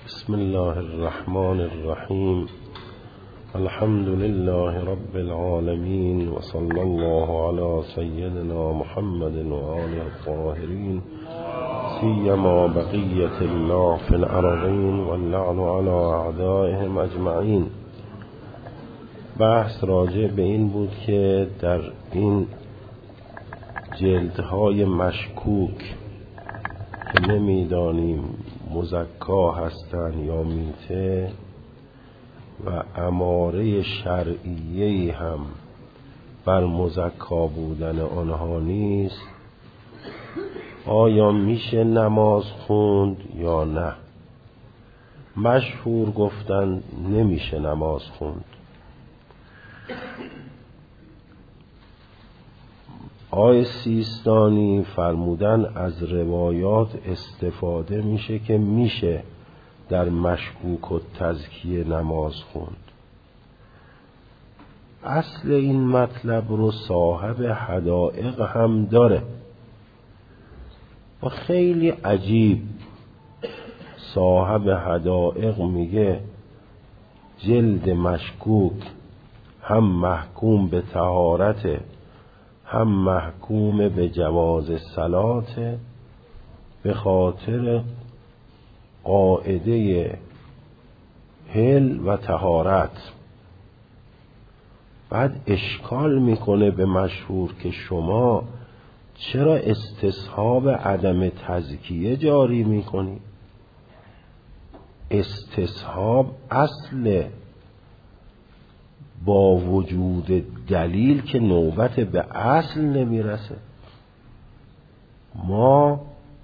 بسم الله الرحمن الرحیم. الحمد لله رب العالمین و صلی الله علی سیدنا محمد و آله الطاهرین سیما بقیة الله فی الارضین و اللعن علی اعدائهم اجمعین. بحث راجع به این بود که در این جلدهای مشکوک که نمیدانیم مزکا هستند یا میته و اماره شرعیه‌ای هم بر مزکا بودن آنها نیست، آیا میشه نماز خوند یا نه؟ مشهور گفتن نمیشه نماز خوند. آقای سیستانی فرمودن از روایات استفاده میشه که میشه در مشکوک و تزکیه نماز خوند. اصل این مطلب رو صاحب حدائق هم داره و خیلی عجیب. صاحب حدائق میگه جلد مشکوک هم محکوم به طهارت هم محکوم به جواز صلات به خاطر قاعده حل و طهارت. بعد اشکال میکنه به مشهور که شما چرا استصحاب عدم تزکیه جاری میکنی؟ استصحاب اصل با وجود دلیل که نوبت به اصل نمیرسه. ما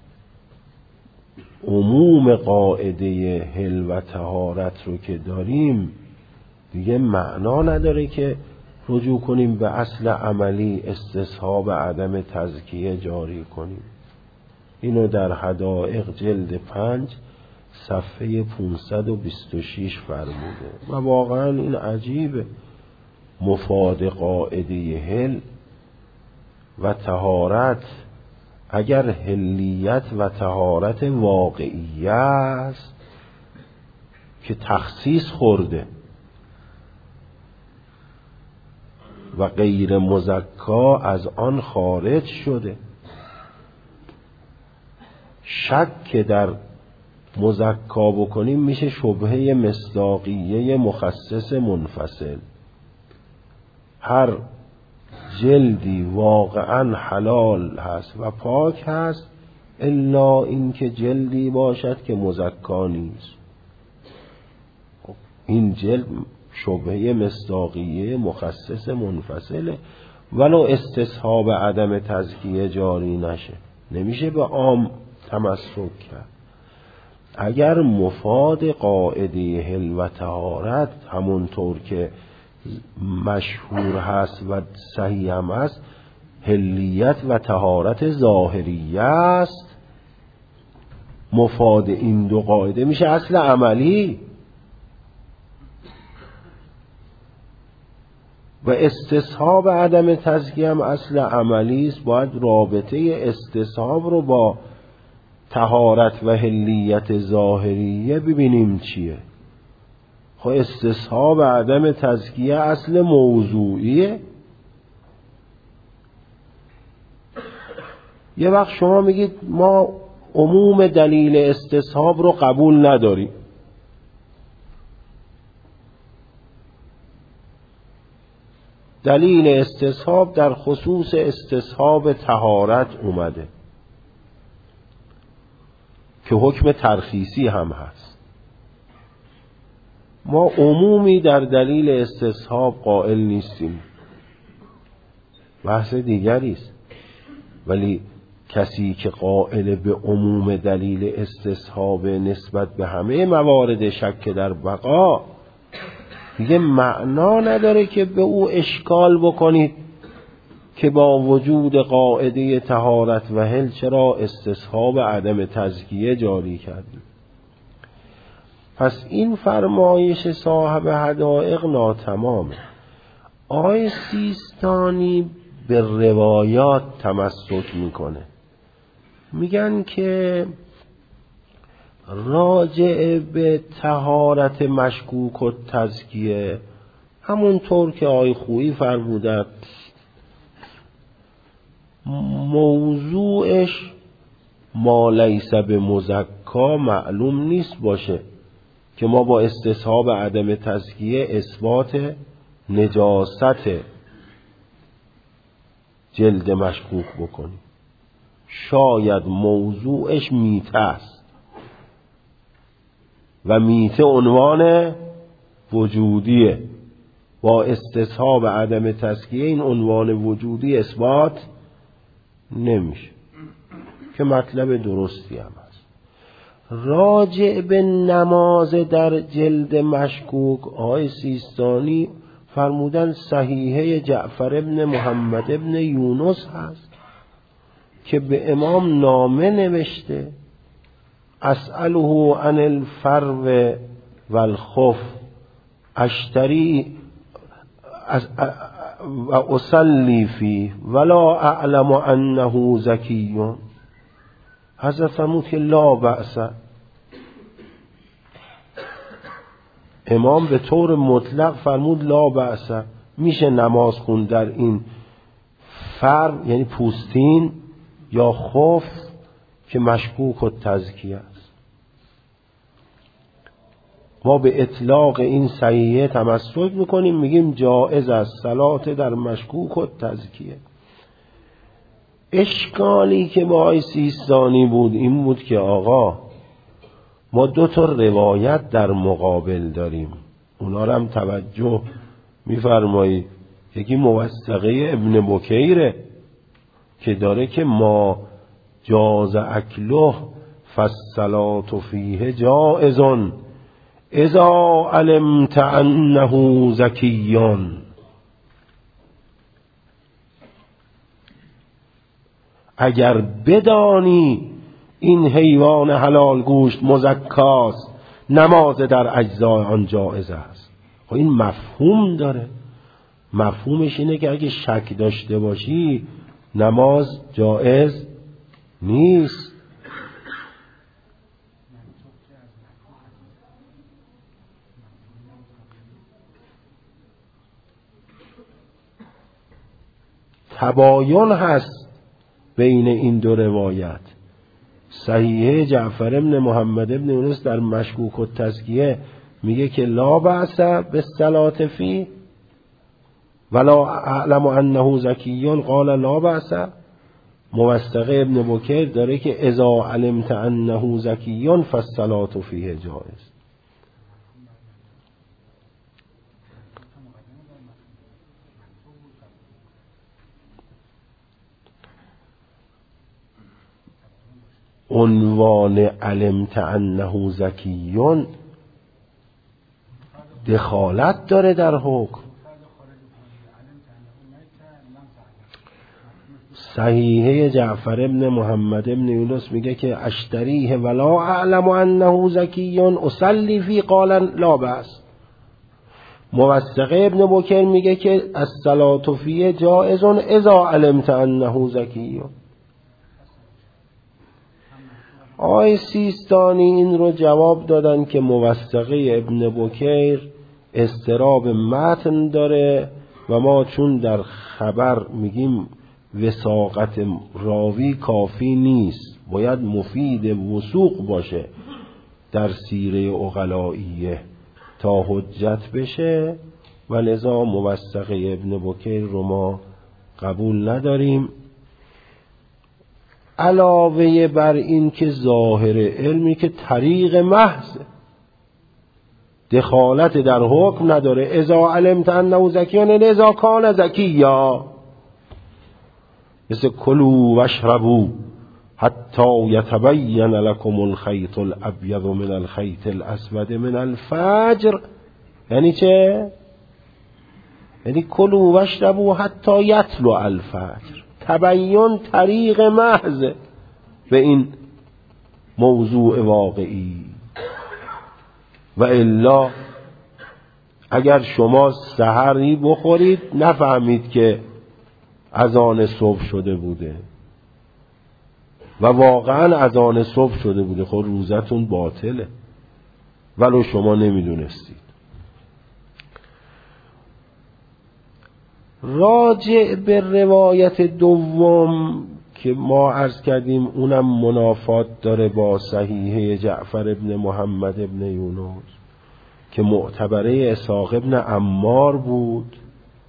عموم قاعده حل و طهارت رو که داریم دیگه معنا نداره که رجوع کنیم به اصل عملی استصحاب عدم تزکیه جاری کنیم. اینو در حدائق جلد 5 صفحه 526 فرموده و واقعا این عجیبه. مفاد قاعده حل و طهارت اگر حلیت و طهارت واقعیه است که تخصیص خورده و غیر مزکا از آن خارج شده، شک که در مزکا بکنیم میشه شبهه مصداقیه مخصص منفصل. هر جلدی واقعا حلال هست و پاک هست الا اینکه جلدی باشد که مزکا نیست. این جلد شبهه مصداقیه مخصص منفصله، ولو استصحاب عدم تزکیه جاری نشه نمیشه به عام تمسک کرد. اگر مفاد قاعده حل و طهارت همونطور که مشهور هست و صحیح هم هست حلیت و طهارت ظاهریه است، مفاد این دو قاعده میشه اصل عملی و استصحاب عدم تزکیه هم اصل عملی است. باید رابطه استصحاب رو با طهارت و حلیت ظاهریه ببینیم چیه. خب استصحاب عدم تزکیه اصل موضوعیه. یه وقت شما میگید ما عموم دلیل استصحاب رو قبول نداریم. دلیل استصحاب در خصوص استصحاب طهارت اومده که حکم ترخیصی هم هست. ما عمومی در دلیل استصحاب قائل نیستیم، بحث دیگری است. ولی کسی که قائل به عموم دلیل استصحاب نسبت به همه موارد شک در بقا دیگه معنا نداره که به او اشکال بکنید که با وجود قاعده طهارت و حل چرا استصحاب عدم تزکیه جاری کردید. پس این فرمایش صاحب حدائق ناتمامه. آقای سیستانی به روایات تمسک میکنه، میگن که راجع به طهارت مشکوک و تزکیه، همونطور که آقای خویی فرمودند موضوعش ما لیس به مزکا معلوم نیست باشه که ما با استصحاب عدم تزکیه اثبات نجاست جلد مشکوک بکنیم. شاید موضوعش میته است و میته عنوان وجودیه، با استصحاب عدم تزکیه این عنوان وجودی اثبات نمیشه که مطلب درستی هم هست. راجع به نماز در جلد مشکوک آقای سیستانی فرمودن صحیحه جعفر ابن محمد ابن یونس هست که به امام نامه نوشته اسأله عن الفرو والخف اشتری و اصلی فی ولا اعلم انه زکی. حضرت فرمود که لا بأس. امام به طور مطلق فرمود لا بأس، میشه نماز خوند در این فرو یعنی پوستین یا خف که مشکوک و تزکیه است. ما به اطلاق این صحیحه تمسک میکنیم، میگیم جائز است صلات در مشکوک و تزکیه. اشکالی که با آقای سیستانی بود این بود که آقا ما 2 تا روایت در مقابل داریم، اونا رو هم توجه میفرمایید. یکی موثقه ابن بکیره که داره که ما جاز اکله فالصلاة فیه جائزون اذا علمت انه زکیون. اگر بدانی این حیوان حلال گوشت مزکاست نماز در اجزای آن جائز است. خب این مفهوم داره، مفهومش اینه که اگه شک داشته باشی نماز جائز نیست. تباین هست بین این 2 روایت. صحیحه جعفر ابن محمد ابن یونس در مشکوک و تزکیه میگه که لا بأس بالصلاة فی ولا اعلم انه زکیون قال لا بأس. موثقه ابن بکیر داره که اذا علمت انه زکیون فالصلاة فیه جائز. عنوان علمت انه زکیون دخالت داره در حکم. صحیحه جعفر ابن محمد ابن یونس میگه که اشتریه ولا اعلم انه زکیون اصلی فی قال لا بأس. موثقه ابن بکر میگه که الصلاة فیه جائزون اذا علمت انه زکیون. آقای سیستانی این رو جواب دادن که موثقه ابن بکیر اضطراب متن داره و ما چون در خبر میگیم وثاقت راوی کافی نیست، باید مفید وثوق باشه در سیره عقلائیه تا حجت بشه و لذا موثقه ابن بکیر رو ما قبول نداریم. علاوه بر این که ظاهر علمی که طریق محض دخالت در حکم نداره. اذا علمت انه زکیون اذا کان زکیا، مثل کلوا واشربوا حتی یتبین لکم الخیط الابیض من الخیط الاسود من الفجر. یعنی چه؟ یعنی کلوا واشربوا حتی یطلع الفجر. تبین طریق محض به این موضوع واقعی. و الا اگر شما سحری بخورید نفهمید که اذان صبح شده بوده، و واقعا اذان صبح شده بوده، خب روزتون باطله ولو شما نمیدونستید. راجع به روایت دوم که ما عرض کردیم اونم منافات داره با صحیحه جعفر ابن محمد ابن یونس که معتبره اسحاق ابن عمار بود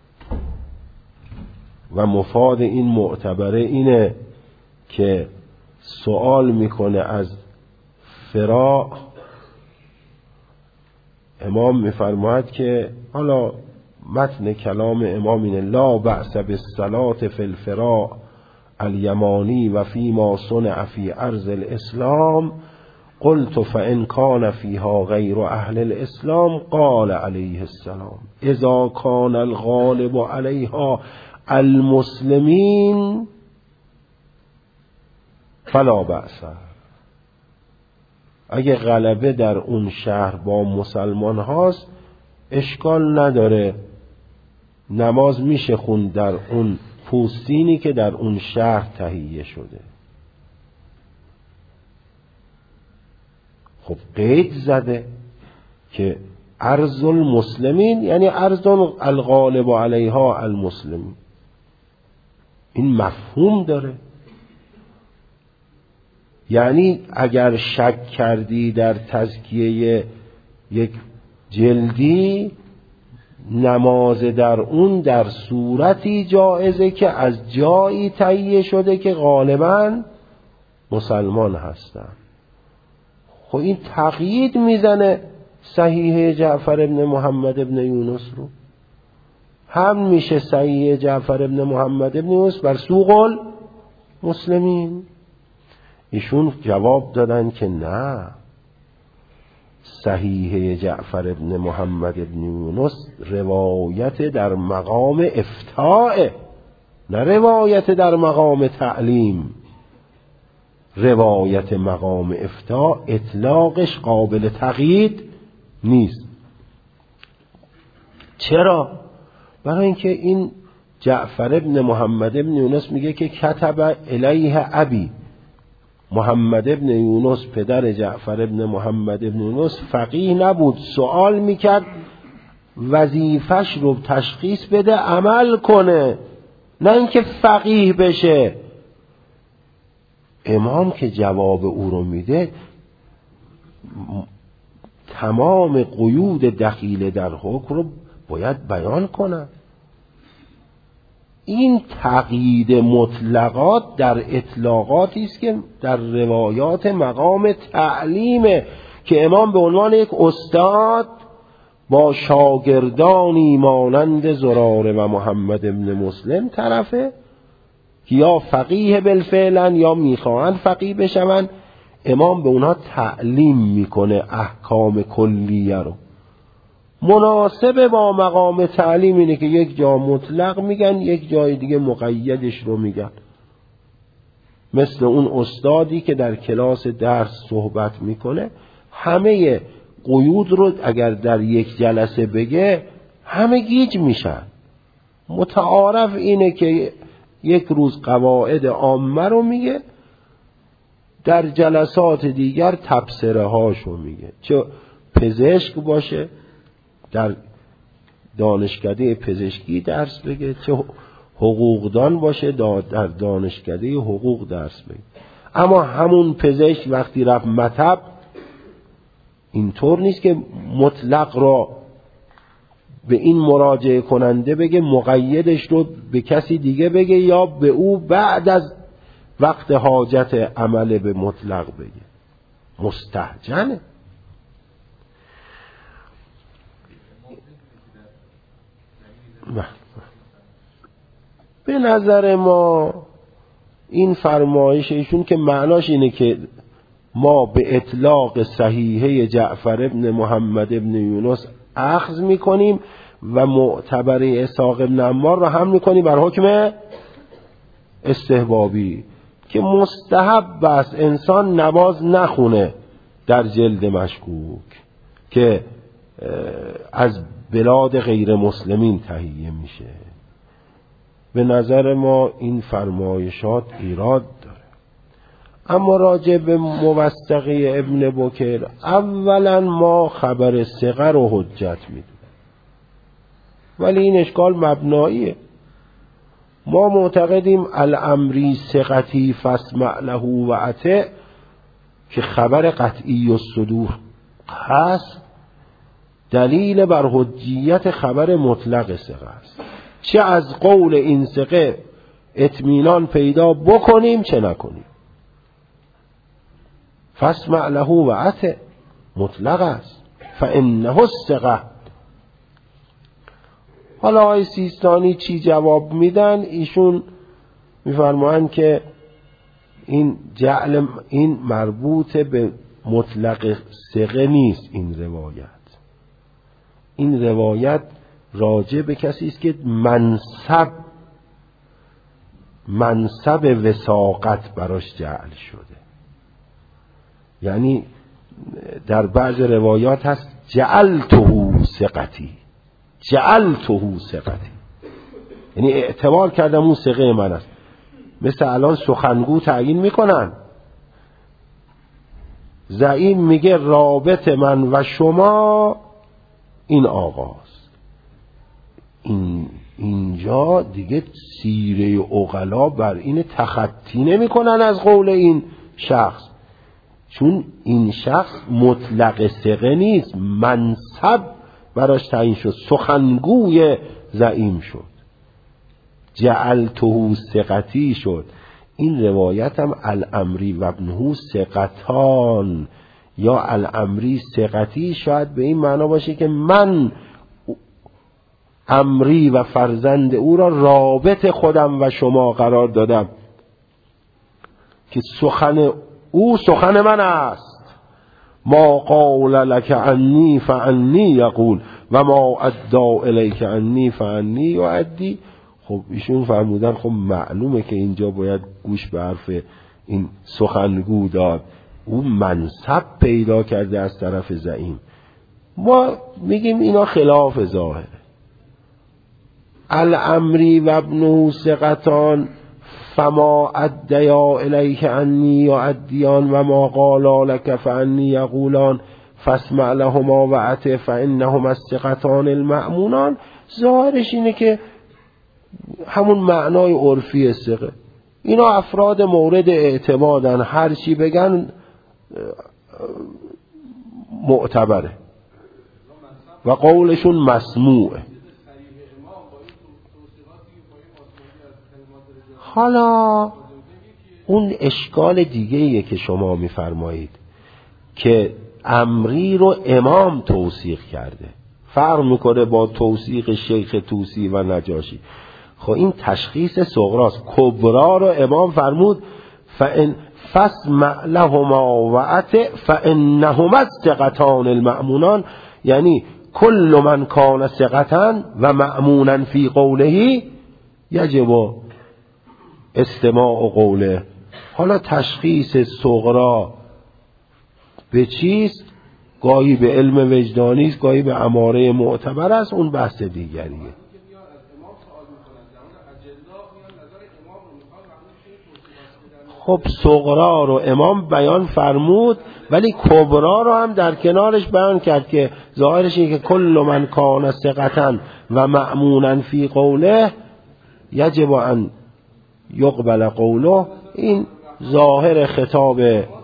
و مفاد این معتبره اینه که سوال میکنه از فراء. امام میفرماید که حالا متن کلام امام اینه: لا بأس بالصلاة فی الفراء الیمانی و فی ما صنع فی ارض الاسلام. قلت فإن كان فيها غير أهل الإسلام قال عليه السلام إذا كان الغالب عليها المسلمين فلا بأس. اگه غلبه در اون شهر با مسلمان هاست اشکال نداره، نماز میشه خوند در اون پوستینی که در اون شهر تهیه شده. خب قید زده که ارض المسلمین یعنی ارض الغالب علیها المسلمین. این مفهوم داره. یعنی اگر شک کردی در تزکیه یک جلدی، نماز در اون در صورتی جایزه که از جایی تهیه شده که غالباً مسلمان هستن. خب این تقیید میزنه صحیح جعفر ابن محمد ابن یونس رو. هم میشه صحیح جعفر ابن محمد ابن یونس بر سوق المسلمین. ایشون جواب دادن که نه، صحیح جعفر ابن محمد ابن یونس روایت در مقام افتاء، نه روایت در مقام تعلیم. روایت مقام افتاء اطلاقش قابل تقیید نیست. چرا؟ برای اینکه این جعفر ابن محمد ابن یونس میگه که کتب الیه ابی، محمد ابن یونس پدر جعفر ابن محمد ابن یونس فقیه نبود، سوال میکرد وظیفش رو تشخیص بده عمل کنه، نه اینکه فقیه بشه. امام که جواب او رو میده تمام قیود دخیل در حکم رو باید بیان کنه. این تقیید مطلقات در اطلاقاتی است که در روایات مقام تعلیمه که امام به عنوان یک استاد با شاگردانی مانند زراره و محمد ابن مسلم طرفه که یا فقیه بالفعلن یا میخواهن فقیه بشون. امام به اونها تعلیم میکنه احکام کلیه رو. مناسب با مقام تعلیم اینه که یک جا مطلق میگن، یک جای دیگه مقیدش رو میگن. مثل اون استادی که در کلاس درس صحبت میکنه همه قیود رو اگر در یک جلسه بگه همه گیج میشن. متعارف اینه که یک روز قواعد عامه رو میگه، در جلسات دیگر تبصره هاشو میگه. چه پزشک باشه در دانشکده پزشکی درس بگه، چه حقوقدان باشه در دانشکده حقوق درس بگه. اما همون پزشک وقتی رفت مطب اینطور نیست که مطلق را به این مراجعه کننده بگه، مقیدش رو به کسی دیگه بگه یا به او بعد از وقت حاجت عمل به مطلق بگه. مستهجنه. به نظر ما این فرمایش ایشون که معناش اینه که ما به اطلاق صحیحه جعفر ابن محمد ابن یونس اخذ میکنیم و معتبره اسحاق ابن عمار رو هم میکنیم بر حکم استحبابی که مستحب است انسان نماز نخونه در جلد مشکوک که از بلاد غیر مسلمین تهیه میشه. به نظر ما این فرمایشات ایراد داره. اما راجع به موثقه ابن بکر، اولا ما خبر ثقه رو حجت میدونیم، ولی این اشکال مبناییه. ما معتقدیم الامری ثقتی فاسمع له و اطع، که خبر قطعی الصدور هست، دلیل بر حجیت خبر مطلق ثقه است. چه از قول این ثقه اطمینان پیدا بکنیم چه نکنیم. فاسمع له و اطع مطلق است، فانه الثقه. حالا آقای سیستانی چی جواب میدن؟ ایشون میفرمایند که این جعل این مربوط به مطلق ثقه نیست. این روایت راجع به کسی است که منصب وثاقت براش جعل شده. یعنی در بعض روایات هست جعلته ثقتی، یعنی اعتبار کردم اون ثقه من است. مثل الان سخنگو تعیین میکنن، زعیم میگه رابط من و شما این آقاست. اینجا دیگه سیره عقلا بر این تخطی نمی کنن از قول این شخص، چون این شخص مطلق ثقه نیست، منصب براش تعیین شد، سخنگوی زعیم شد، جعلته ثقتی شد. این روایت هم الامری و ابنه ثقتان یا الامری ثقتی شاید به این معنا باشه که من امری و فرزند او را رابط خودم و شما قرار دادم که سخن او سخن من است. ما قال لك عنی فعنی یقول و ما ادى الیک عنی فعنی یؤدی. خب ایشون فرمودن خب معلومه که اینجا باید گوش به حرف این سخنگو داد، او منصب پیدا کرده از طرف زعیم. ما میگیم اینا خلاف ظاهره. الامری و ابنه ثقتان فما ادیا الیک عنی یؤدیان و ما قالا لک فعنی یقولان فاسمع لهما و اطع فانهما الثقتان المأمونان. ظاهرش اینه که همون معنای عرفی ثقه. اینا افراد مورد اعتمادن، هر چی بگن معتبره و قولشون مسموعه. حالا اون اشکال دیگه‌ایه که شما میفرمایید که امری رو امام توثیق کرده، فرق میکنه با توثیق شیخ طوسی و نجاشی. خب این تشخیص صغراست. کبرا رو امام فرمود فاسمع لهما و اطع فانهما الثقتان المأمونان، یعنی کل من کان ثقة و مأمونا فی قوله یجب استماع قوله. حالا تشخیص صغرا به چیست؟ گاهی به علم وجدانی است، گاهی به اماره معتبر است، اون بحث دیگریه. خب صغرا رو امام بیان فرمود، ولی کبرا رو هم در کنارش بیان کرد که ظاهرش اینه که کل من کان ثقة و مأمونا فی قوله یجب ان یقبل قوله. این ظاهر خطاب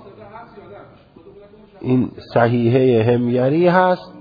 این صحیحه حمیری هست.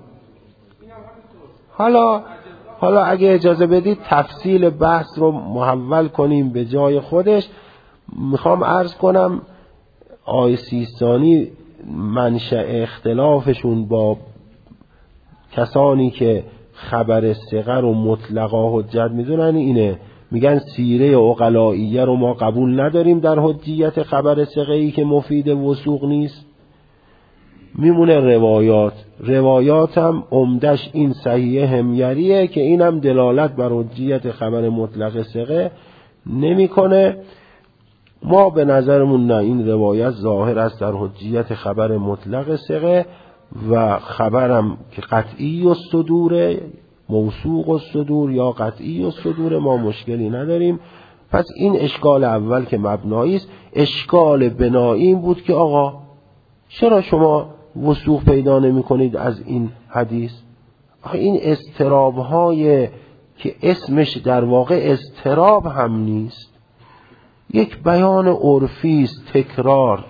حالا اگه اجازه بدید تفصیل بحث رو محول کنیم به جای خودش. میخوام عرض کنم آقای سیستانی منشأ اختلافشون با کسانی که خبر ثقه رو مطلقا حجت میدونن اینه، میگن سیره عقلائیه رو ما قبول نداریم در حجیت خبر ثقه‌ای که مفید وثوق نیست، میمونه روایات هم عمدش این صحیح حمیریه که اینم دلالت بر حجیت خبر مطلق ثقه نمیکنه. ما به نظرمون نه، این روایت ظاهر است در حجیت خبر مطلق ثقه و خبرم که قطعی الصدور، موثوق الصدور یا قطعی الصدور، ما مشکلی نداریم. پس این اشکال اول که مبنایی است. اشکال بنایی این بود که آقا چرا شما وثوق پیدا نمی کنید از این حدیث؟ آخه این اضطراب‌های که اسمش در واقع اضطراب هم نیست، یک بیان عرفی است، تکرار.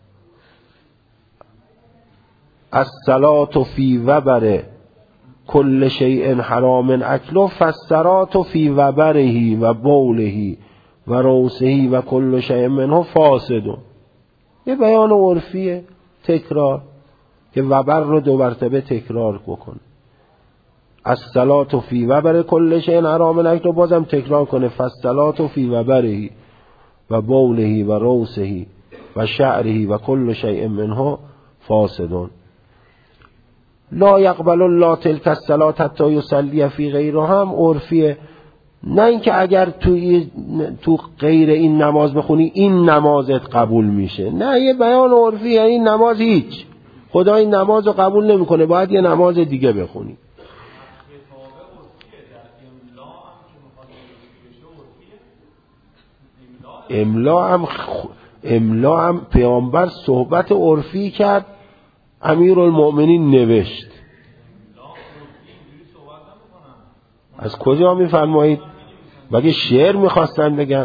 الصلاة فی وبر کل شیء حرام اکله فالصلاة فی وبره و بوله و روسه و کل شیء منه فاسد. یه بیان عرفیه، تکرار، که وبر رو 2 مرتبه تکرار بکنه. الصلاة فی وبر کل شیء حرام اکله، بازم تکرار کنه فالصلاة فی وبره و بوله و روسه و شعره و کل شیء منه فاسدون. لا یقبل الله تلک الصلاة حتی یصلی فی غیرها هم عرفیه، نه اینکه اگر تو غیر این نماز بخونی این نمازت قبول میشه، نه، یه بیان عرفیه. این نماز هیچ، خدا این نماز رو قبول نمیکنه، باید یه نماز دیگه بخونی. املا هم پیامبر صحبت عرفی کرد، امیرالمؤمنین نوشت. از کجا میفرمایید؟ مگه شعر میخواستن بگن؟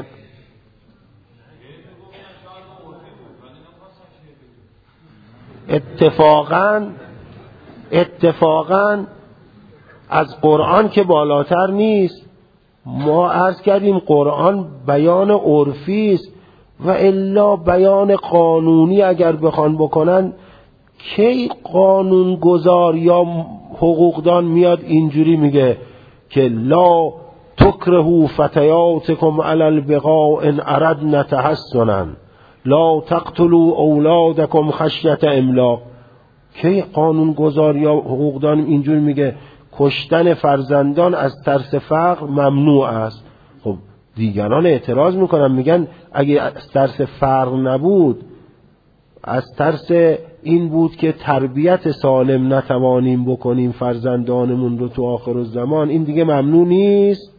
اتفاقاً از قرآن که بالاتر نیست. ما عرض کردیم قرآن بیان عرفی است و الا بیان قانونی اگر بخوان بکنن، کی قانون گذار یا حقوقدان میاد اینجوری میگه که لا تکرهوا فتیاتکم علی البغاء ان اردنا تحسنا لا تقتلوا اولادکم خشیة املاق. کی قانون گذار یا حقوقدان اینجوری میگه کشتن فرزندان از ترس فقر ممنوع است؟ خب دیگران اعتراض میکنن، میگن اگه از ترس فقر نبود، از ترس این بود که تربیت سالم نتوانیم بکنیم فرزندانمون رو تو آخر الزمان، این دیگه ممنوع نیست.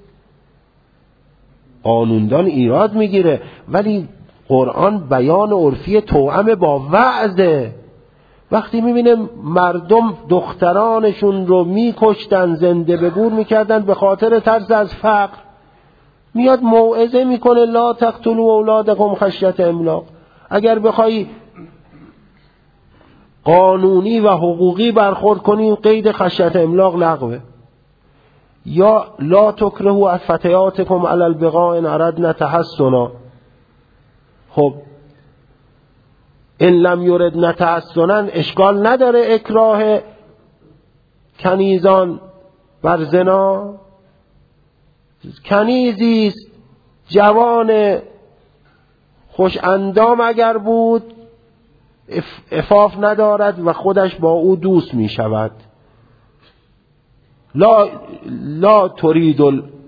قانوندان ایراد میگیره، ولی قرآن بیان عرفی توأم با وعظه. وقتی میبینه مردم دخترانشون رو میکشتن، زنده به گور میکردن به خاطر ترس از فقر، میاد موعظه میکنه لا تقتلوا اولادکم خشیة املاق. اگر بخوای قانونی و حقوقی برخورد کنیم قید خشیة املاق لغوه. یا لا تکرهوا فتیاتکم علی البغاء ان اردنا تحسنا. خب ان لم یردن تحسنا اشکال نداره اکراه کنیزان بر زنا. کنیزیست جوان خوش اندام اگر بود، عفاف ندارد و خودش با او دوست می شود، لا ترید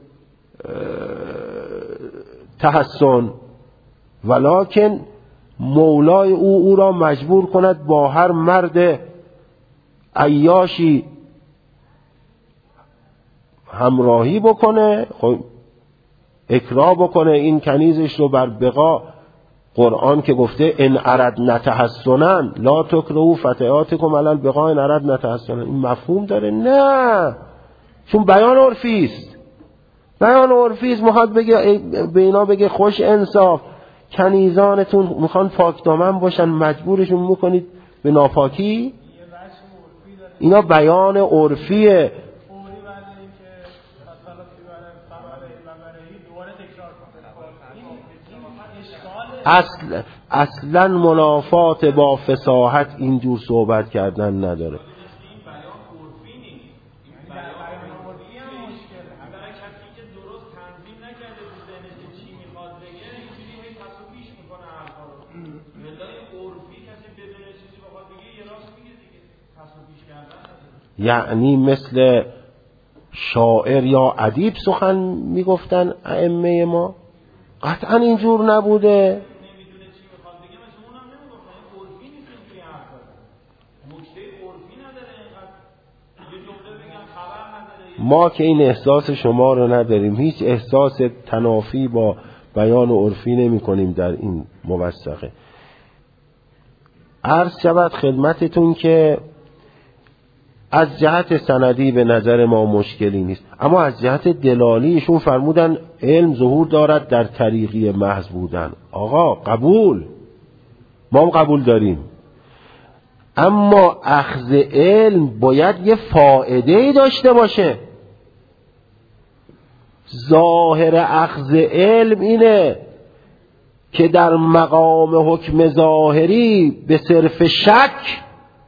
تحسن، ولکن مولای او را مجبور کند با هر مرد عیاشی همراهی بکنه، خب اکراه بکنه این کنیزش رو بر بغا. قرآن که گفته ان اردنا تحسنا لا تکرهوا فتیاتکم علی البغاء ان اردنا تحسنا، این مفهوم داره؟ نه، چون بیان عرفی است. بیان عرفی است، میخواد بگه به اینا بگه خوش انصاف، کنیزانتون میخوان پاک دامن باشن، مجبورشون میکنید به ناپاکی. اینا بیان عرفیه. اصلا منافات با فصاحت اینجور صحبت کردن نداره. یعنی مثل شاعر یا ادیب سخن میگفتن ائمه ما؟ قطعا اینجور نبوده. ما که این احساس شما رو نداریم، هیچ احساس تنافی با بیان عرفی نمی کنیم در این موثقه. عرض شود خدمتتون که از جهت سندی به نظر ما مشکلی نیست، اما از جهت دلالی ایشون فرمودن علم ظهور دارد در طریقی محض بودن. آقا قبول، ما هم قبول داریم، اما اخذ علم باید یه فائده‌ای داشته باشه. ظاهر اخذ علم اینه که در مقام حکم ظاهری به صرف شک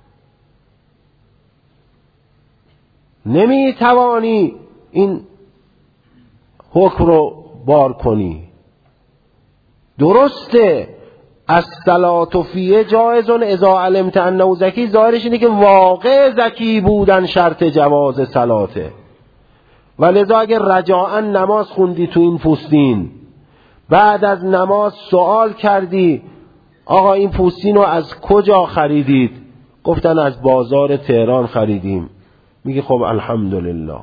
نمیتوانی این حکم رو بار کنی. درسته الصلاة فیه جایزون اذا علمت انه زکی، ظاهرش اینه که واقع زکی بودن شرط جواز صلاته، ولذا اگر رجاءً نماز خوندی تو این پوستین، بعد از نماز سوال کردی آقا این پوستین رو از کجا خریدید؟ گفتن از بازار تهران خریدیم. میگی خب الحمدلله،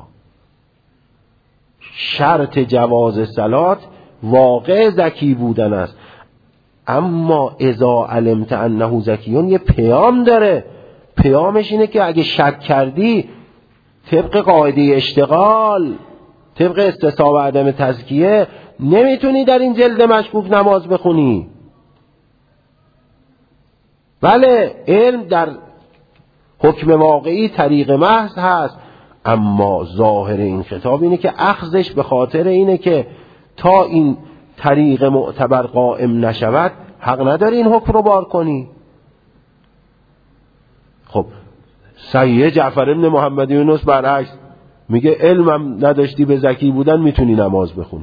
شرط جواز صلات واقع زکی بودن است. اما اذا علمت انه زکیون یه پیام داره. پیامش اینه که اگه شک کردی طبق قاعده اشتغال، طبق استصحاب عدم تزکیه، نمیتونی در این جلد مشکوک نماز بخونی. بله علم در حکم واقعی طریق محض هست، اما ظاهر این خطاب اینه که اخذش به خاطر اینه که تا این طریق معتبر قائم نشود حق نداری این حکم رو بار کنی. خب صحیح جعفر ابن محمد یونس برعکس میگه علمم نداشتی به زکی بودن میتونی نماز بخونی.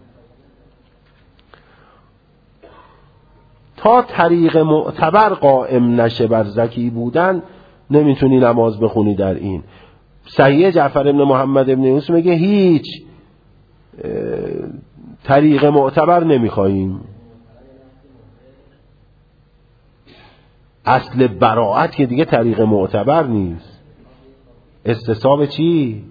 تا طریق معتبر قائم نشه بر زکی بودن نمیتونی نماز بخونی. در این صحیح جعفر ابن محمد ابن یونس میگه هیچ طریق معتبر نمیخواییم. اصل براءت که دیگه طریق معتبر نیست. استصحاب چی؟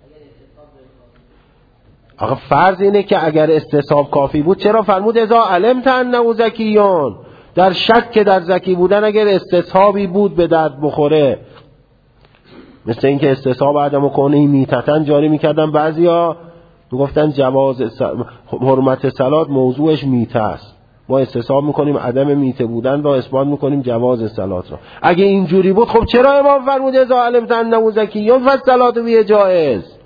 آقا فرض اینه که اگر استصحاب کافی بود چرا فرمود اذا علمت انه زکیون؟ در شک در زکی بودن اگر استصحابی بود به درد بخوره، مثل اینکه استصحاب عدم کونه میتتن جاری میکردن، بعضیا گفتن جواز حرمت صلات موضوعش میته است، ما استصحاب میکنیم عدم میته بودن را اثبات میکنیم جواز صلات را. اگه اینجوری بود خب چرا امام فرمود اذا علمت انه زکیون فالصلاة به جایز؟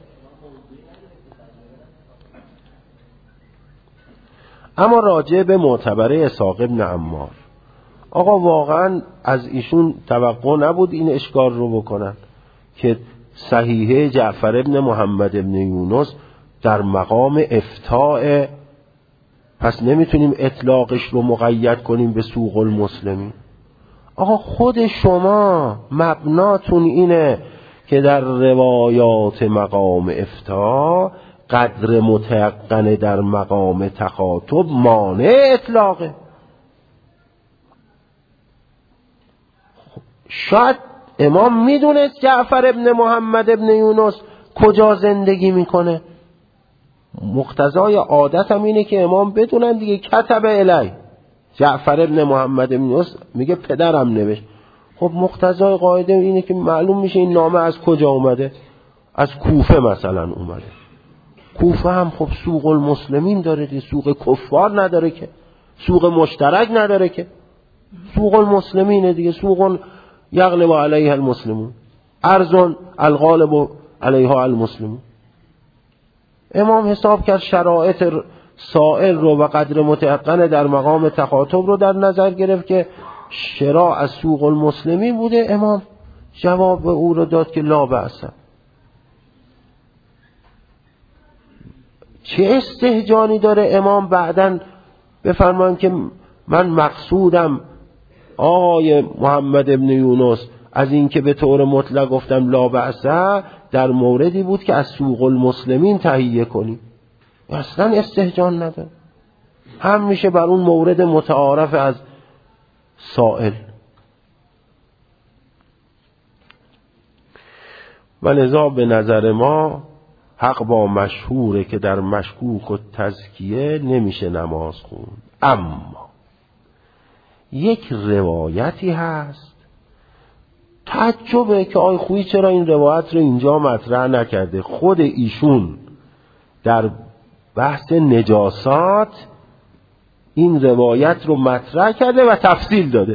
اما راجع به معتبره اسحاق ابن عمار، آقا واقعا از ایشون توقع نبود این اشکال رو بکنن که صحیحه جعفر ابن محمد ابن یونس در مقام افتاء، پس نمیتونیم اطلاقش رو مقید کنیم به سوق المسلمین. آقا خود شما مبناتون اینه که در روایات مقام افتاء قدر متیقن در مقام تخاطب مانع اطلاقه. شاید امام میدونست جعفر ابن محمد ابن یونس کجا زندگی میکنه، مقتضای عادت هم اینه که امام بدونن دیگه. کتب الی جعفر ابن محمد ابن یونس میگه پدرم نوشت. خب مقتضای قاعده اینه که معلوم میشه این نامه از کجا اومده، از کوفه مثلا اومده. کوفه هم خب سوق المسلمین داره دیگه، سوق کفار نداره که، سوق مشترک نداره که، سوق المسلمینه دیگه. سوق یغلب علیها المسلمون، ارض الغالب علیها المسلمون. امام حساب کرد شرایط سائل رو و قدر متیقن در مقام تخاطب رو در نظر گرفت که شراء از سوق المسلمین بوده. امام جواب او رو داد که لا بأس. چه استهجانی داره امام بعدن بفرمایم که من مقصودم آقای محمد ابن یونس از این که به طور مطلق گفتم لا بأس در موردی بود که از سوق المسلمین تهیه کنی. اصلا استهجان نداره، هم میشه بر اون مورد متعارف از سائل. ولذا به نظر ما حق با مشهوره که در مشکوک و تزکیه نمیشه نماز خوند. اما یک روایتی هست تعجبه که آی خویی چرا این روایت رو اینجا مطرح نکرده. خود ایشون در بحث نجاسات این روایت رو مطرح کرده و تفصیل داده.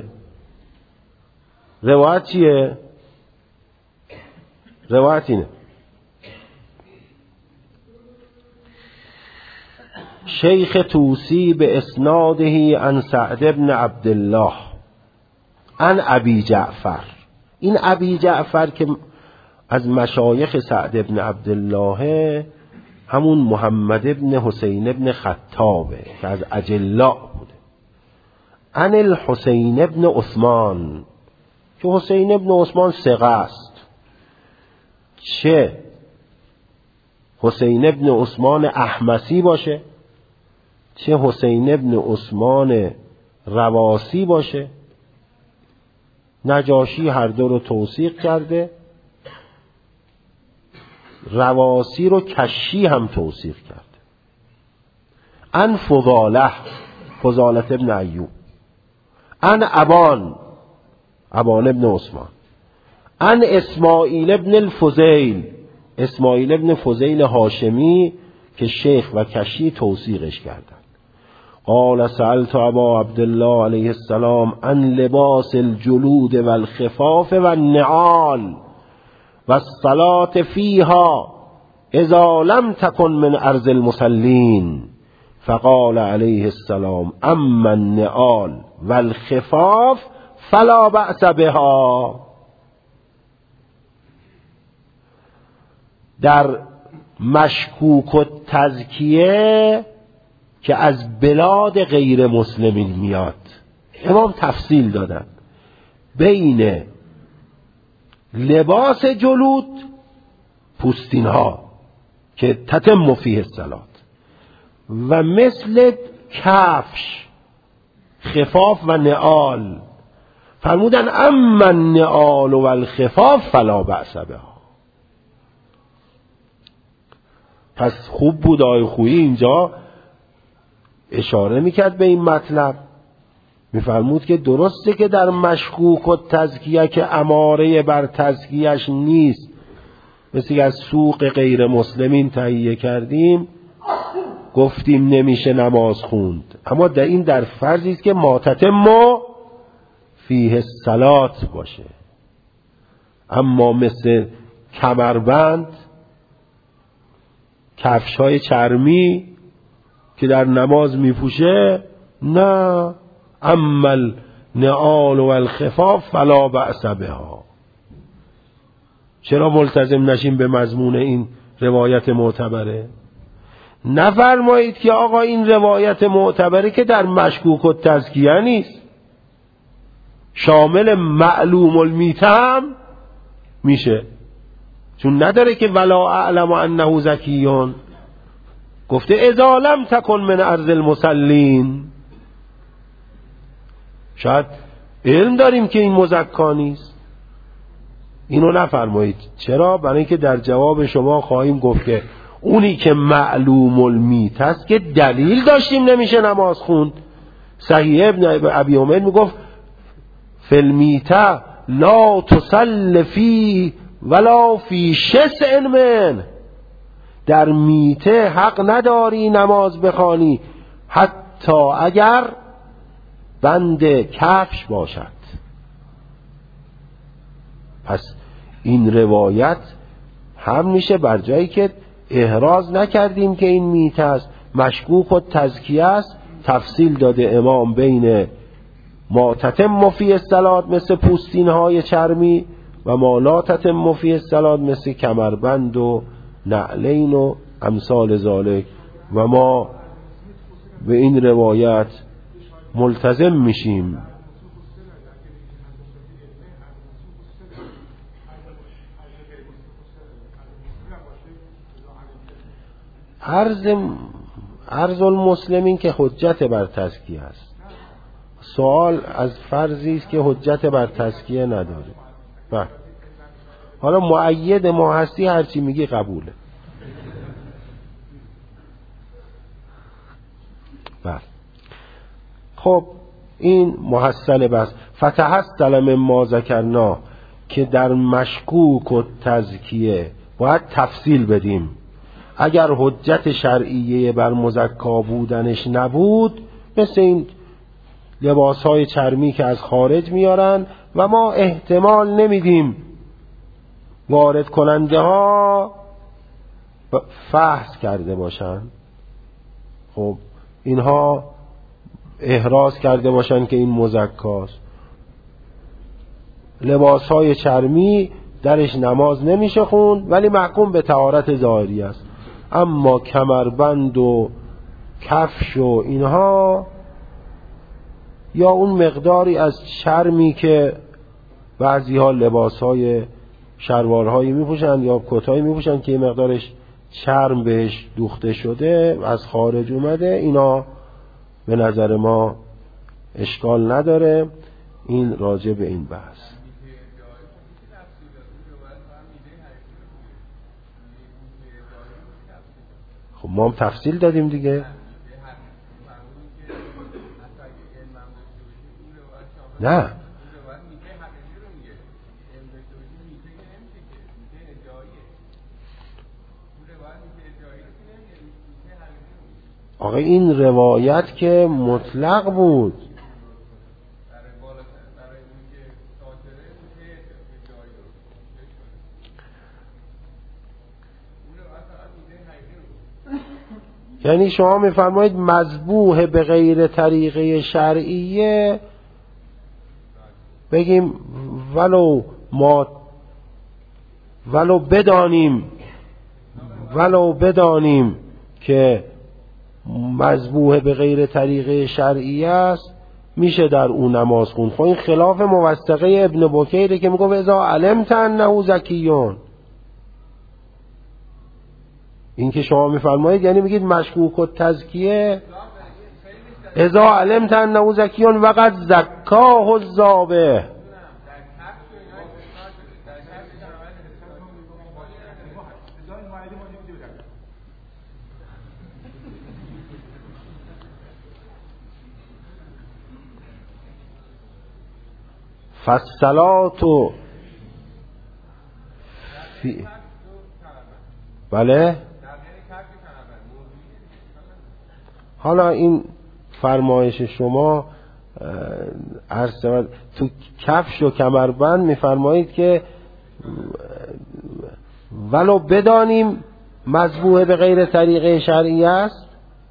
روایت چیه؟ روایت اینه: شیخ توسی به اسناده عن سعد بن عبدالله عن ابی جعفر. این ابی جعفر که از مشایخ سعد بن عبدالله همون محمد بن حسین بن خطابه که از اجلاء بوده. عن الحسین بن عثمان که حسین بن عثمان ثقه است. چه حسین بن عثمان احمسی باشه، چه حسین بن عثمان رواسی باشه، نجاشی هر دو رو توثیق کرده. رواسی رو کشی هم توثیق کرده. ان فضاله ابن ایوب، ان ابان ابن عثمان، ان اسماعیل ابن الفضیل ابن فضیل هاشمی که شیخ و کشی توثیقش کردن. قال سألت ابا عبدالله علیه السلام عن لباس الجلود والخفاف والنعال والصلاة فيها اذا لم تكن من ارض المصلين فقال عليه السلام اما النعال والخفاف فلا بأس بها. در مشکوک و تزکیه که از بلاد غیر مسلمین میاد امام تفصیل دادن بین لباس جلود پوستین ها که تتم فیه الصلاة و مثل کفش خفاف و نعال فرمودن اما النعال و الخفاف فلا بأس بها. پس خوب بود آقای خویی اینجا اشاره میکرد به این مطلب، میفرمود که درسته که در مشکوک و تزکیه که اماره بر تزکیهش نیست، مثل که از سوق غیر مسلمین تهیه کردیم گفتیم نمیشه نماز خوند، اما در این در فرضی است که ماتتم فیه الصلاة باشه. اما مثل کمربند، کفش‌های چرمی که در نماز میپوشه، نه. اما النعال و الخفاف فلا بأس بها. چرا ملتزم نشیم به مضمون این روایت معتبره؟ نفرمایید که آقا این روایت معتبره که در مشکوک و تزکیه نیست، شامل معلوم المیته هم میشه، چون نداره که ولا اعلم انه زکیون، گفته اذا لم تکن من ارض المصلین. شاید علم داریم که این مزکا نیست، اینو نفرمایید. چرا؟ برای اینکه در جواب شما خواهیم گفت که اونی که معلوم المیت است که دلیل داشتیم نمیشه نماز خوند. صحیح ابن ابی عمر میگفت فی المیته لا تصل فی ولا فی شسع من، در میته حق نداری نماز بخوانی حتی اگر بند کفش باشد. پس این روایت هم میشه بر جایی که احراز نکردیم که این میته است، مشکوک و تزکیه است، تفصیل داده امام بین ما تتم فیه الصلاة مثل پوستین های چرمی و ما لا تتم فیه الصلاة مثل کمربند و نعلین و امثال ذالک، و ما به این روایت ملتزم میشیم. عرض المسلمین که حجت بر تزکیه است. سوال از فرضی است که حجت بر تزکیه نداره. حالا مؤید ما هستی هرچی میگی قبوله. بله. خب این محصل بس فتحصل من ما ذکرنا که در مشکوک و تزکیه باید تفصیل بدیم. اگر حجت شرعیه بر مزکا بودنش نبود، مثل این لباسهای چرمی که از خارج میارن و ما احتمال نمیدیم وارد کننده ها فحص کرده باشن، خب اینها احراز کرده باشن که این مزکاست. لباسهای چرمی درش نماز نمیشه خوند ولی محکوم به طهارت ظاهری است. اما کمربند و کفش و اینها یا اون مقداری از چرمی که بعضی ها لباسهای شلوارهایی میپوشن یا کتایی میپوشن که مقدارش چرم بهش دوخته شده از خارج اومده، اینا به نظر ما اشکال نداره. این راجع به این بحث. خب ما هم تفصیل دادیم دیگه. نه آقا این روایت که مطلق بود. یعنی شما میفرمایید مذبوح به غیر طریقه شرعیه بگیم ولو بدانیم که مذبوح به غیر طریقه شرعیه است میشه در اون نماز خوند. خب این خلاف موثقه ابن بکیره که میگه اذا علمت انه زکیون. این که شما میفرمایید یعنی میگید مشکوک و تزکیه اذا علمت انه زکیون وقد زکاه الذابح. فالصلاة بله. حالا این فرمایش شما تو کفش و کمربند میفرمایید که ولو بدانیم مذبوح به غیر طریقه شرعی است.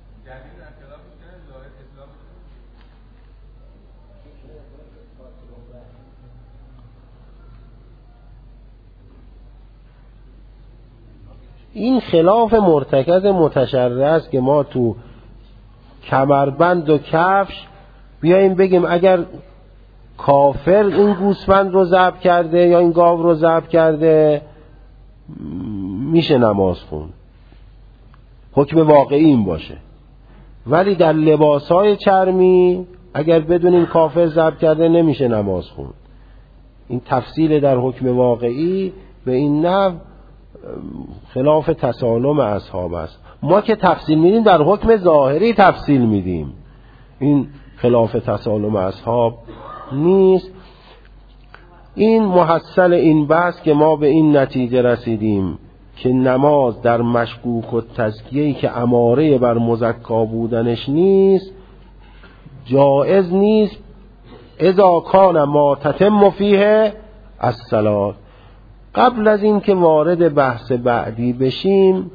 این خلاف مرتکز متشرع است که ما تو کمربند و کفش بیاییم بگیم اگر کافر این گوسفند رو ذبح کرده یا این گاو رو ذبح کرده میشه نماز خون، حکم واقعی این باشه. ولی در لباسهای چرمی اگر بدونیم کافر ذبح کرده نمیشه نماز خون. این تفصیل در حکم واقعی به این نحو خلاف تسالم اصحاب است. ما که تفصیل میدیم در حکم ظاهری تفصیل میدیم، این خلاف تسالم اصحاب نیست. این محصل این بحث که ما به این نتیجه رسیدیم که نماز در مشکوک و تزکیه‌ای که اماره بر مزکا بودنش نیست جائز نیست اذا کان ما تتم فیه الصلاة. قبل از این که وارد بحث بعدی بشیم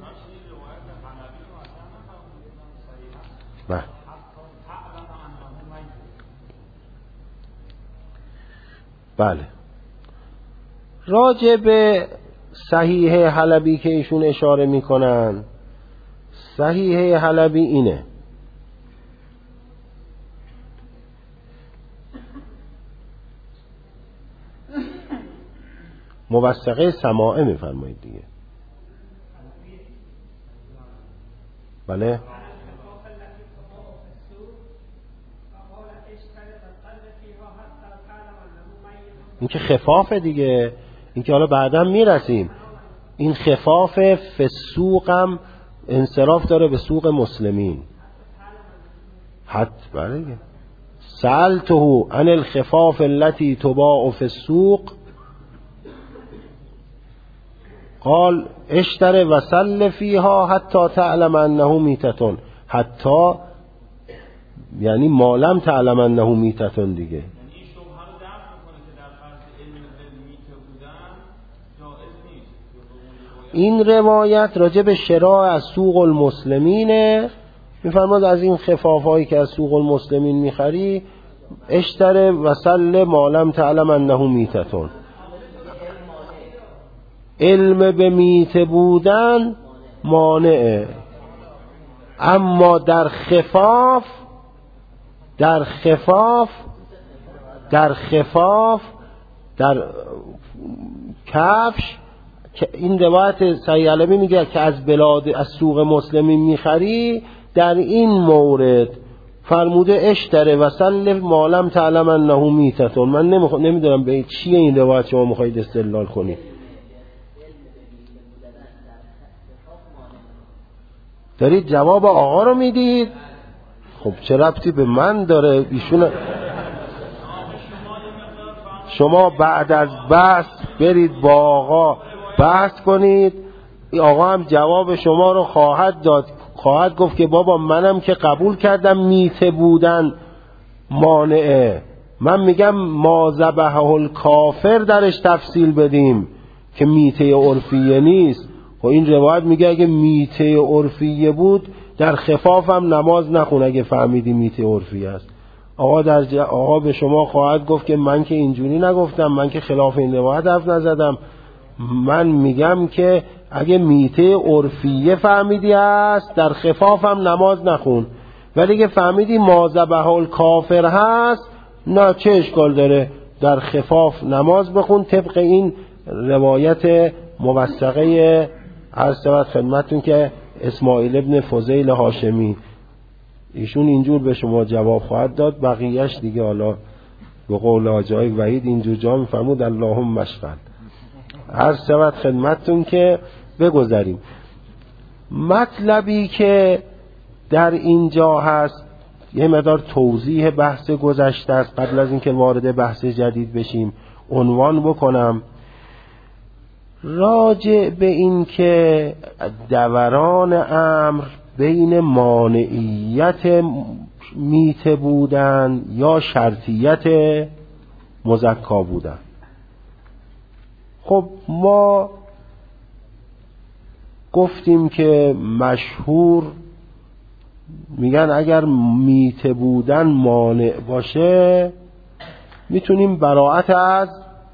بله راجع به صحیح حلبی که ایشون اشاره میکنن، صحیح حلبی اینه موثقه سماعه میفرمایید دیگه. بله این که خفافه دیگه، این که حالا بعداً میرسیم. این خفاف فسوق هم انصراف داره به سوق مسلمین. بله سألته عن الخفاف التي تباع في السوق قال اشتر وسل فيها حتی تعلم انه میتتون، حتی یعنی ما لم تعلم انه میتتون دیگه. این روایت راجع به شراء از سوق المسلمینه، میفرماد از این خفافایی که از سوق المسلمین میخری اشتر وسل ما لم تعلم انه میتتون. علم به میته بودن مانعه، اما در خفاف در کفش که این روایت صحیح علمی میگه که از سوق مسلمین میخری، در این مورد فرموده اشتره و سل ما لم تعلم انه میتتون. من نمیدونم به چیه این روایت شما میخواید استدلال کنید. دارید جواب آقا رو میدید، خب چه ربطی به من داره؟ ایشون شما بعد از بحث برید با آقا بحث کنید، آقا هم جواب شما رو خواهد داد، خواهد گفت که بابا منم که قبول کردم میته بودن مانعه، من میگم ما ذبحه الکافر درش تفصیل بدیم که میته عرفیه نیست. و این روایت میگه اگه میته عرفیه بود در خفاف هم نماز نخون اگه فهمیدی میته عرفیه است. آقا به شما خواهد گفت که من که اینجوری نگفتم، من که خلاف این روایت حرف نزدم، من میگم که اگه میته عرفیه فهمیدی است در خفاف هم نماز نخون، ولی اگه فهمیدی ما ذبحه الکافر هست نه چه اشکال داره در خفاف نماز بخون طبق این روایت موثقه عرض شود خدمتتون که اسماعیل ابن فضیل هاشمی، ایشون اینجور به شما جواب خواهد داد. بقیهش دیگه حالا به قول آجای وحید اینجور جا میفرمود اللهم اشفع. عرض شود خدمتتون که بگذاریم مطلبی که در اینجا هست، یه مقدار توضیح بحث گذشته است. قبل از اینکه وارد بحث جدید بشیم عنوان بکنم راجع به این که دوران امر بین مانعیت میته بودن یا شرطیت مزکا بودن. خب ما گفتیم که مشهور میگن اگر میته بودن مانع باشه میتونیم براءت از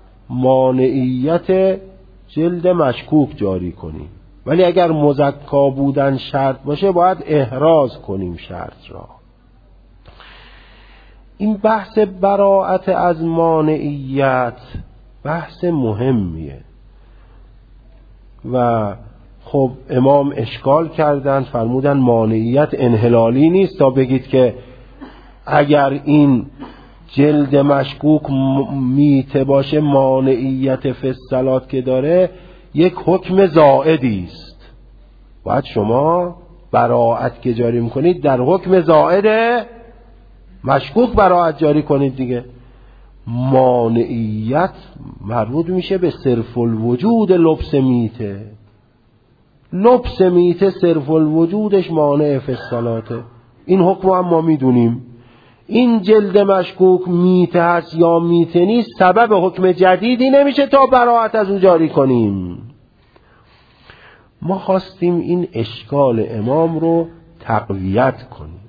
مانعیت جلد مشکوک جاری کنیم، ولی اگر مزکا بودن شرط باشه باید احراز کنیم شرط را. این بحث براءت از مانعیت بحث مهمیه و خب امام اشکال کردن، فرمودن مانعیت انحلالی نیست تا بگید که اگر این جلد مشکوک میته باشه مانعیت فی الصلاة که داره یک حکم زائدی است. باید شما براءت که جاری میکنید در حکم زائد مشکوک براءت جاری کنید دیگه. مانعیت مربوط میشه به صرف الوجود لبس میته. لبس میته صرف الوجودش مانع فی الصلاة. این حکم هم ما میدونیم. این جلد مشکوک میته هست یا میته نیست سبب حکم جدیدی نمیشه تا براءت از اون جاری کنیم. ما خواستیم این اشکال امام رو تقویت کنیم.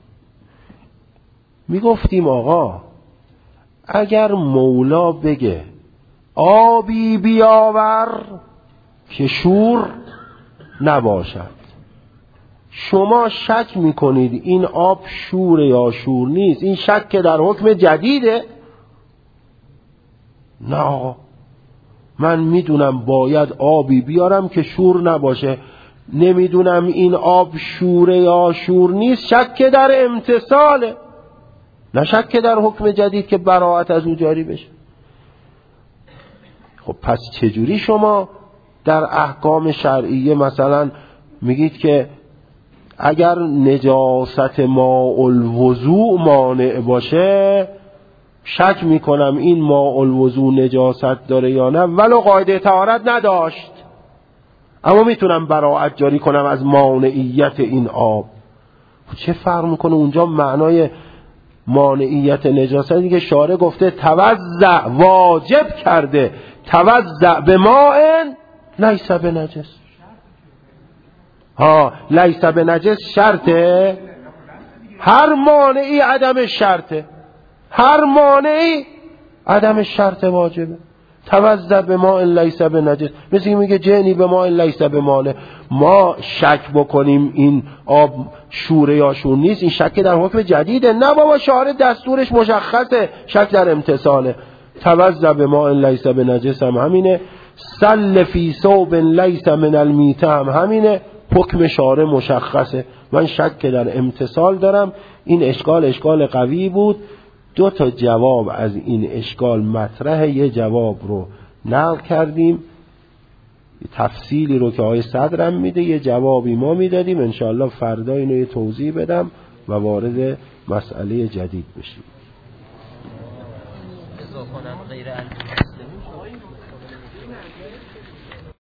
میگفتیم آقا اگر مولا بگه آبی بیاور که شور نباشد، شما شک میکنید این آب شور یا شور نیست، این شک در حکم جدیده؟ نه آقا من میدونم باید آبی بیارم که شور نباشه، نمیدونم این آب شوره یا شور نیست، شک در امتصاله، نه شک در حکم جدید که براءت از او جاری بشه. خب پس چجوری شما در احکام شرعیه مثلا میگید که اگر نجاست ماء الوضوء مانع باشه، شک میکنم این ماء الوضوء نجاست داره یا نه، ولو قاعده طهارت نداشت، اما میتونم براءت جاری کنم از مانعیت این آب. چه فرق میکنه اونجا معنای مانعیت نجاست دیگه؟ شارع گفته توضع، واجب کرده توضع به ماء لیس بنجس. لیس بنجس شرطه، هر مانعی عدم شرطه، هر مانعی عدم شرط واجبه. توضع به ماء لیس بنجس، مثل میگه جنی به ماء لیس بمانع. ما شک بکنیم این آب شوره یا شور نیست، این شک در حکم جدیده. نه بابا، شارع دستورش مشخصه، شک در امتثاله. توضع به ماء لیس بنجس هم همینه، سل فی ثوب لیس من المیته هم همینه، حکم شارع مشخصه. من شک در امتثال دارم. این اشکال قوی بود. 2 تا جواب از این اشکال مطرحه، یه جواب رو نقل کردیم، تفصیلی رو که آقای صدرم میده، یه جوابی ما میدادیم. انشاءالله فردا اینو یه توضیح بدم و وارد مسئله جدید بشیم.